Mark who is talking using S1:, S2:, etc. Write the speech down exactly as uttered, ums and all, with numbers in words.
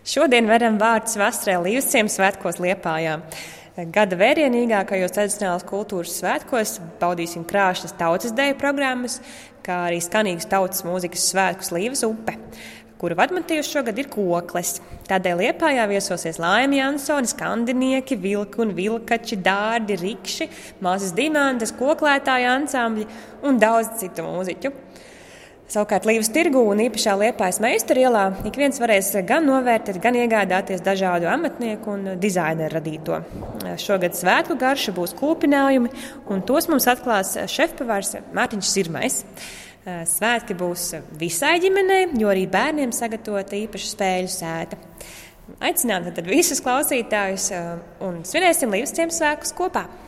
S1: Šodien veram vārdus vasarē Līvasciemas svētkos Liepājā. Gada vērienīgākajos tradicionālās kultūras svētkos baudīsim krāšņas tautas deju programmas, kā arī skanīgus tautas mūzikas svētkus Līvas upe, kuru vadmotīvs šogad ir kokles. Tādēļ Liepājā viesosies Laime Jansone, skandinieki, vilki un vilkači, dārdi, rikši, māsas Dimantas, koklētāja ansambļi un daudz citu mūziķu. Savukārt Līvas tirgū un īpašā Liepājas Meistaru ielā ik viens varēs gan novērtēt, gan iegādāties dažādu amatnieku un dizaineru radīto. Šogad svētku garša būs kūpinājumi, un tos mums atklās šefpavārs Mārtiņš Sirmais. Svētki būs visai ģimenei, jo arī bērniem sagatavota īpaša spēļu sēta. Aicinām tad visus klausītājus un svinēsim Līvasciemas svētkus kopā!